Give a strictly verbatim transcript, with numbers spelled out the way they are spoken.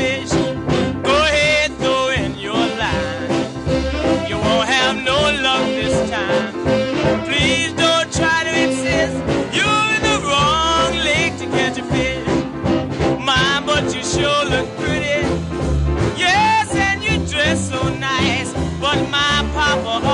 fish. Go ahead, throw in your line. You won't have no luck this time. Please don't try to insist you're in the wrong lake to catch a fish. My, but you sure look pretty. Yes, and you dress so nice. But my papa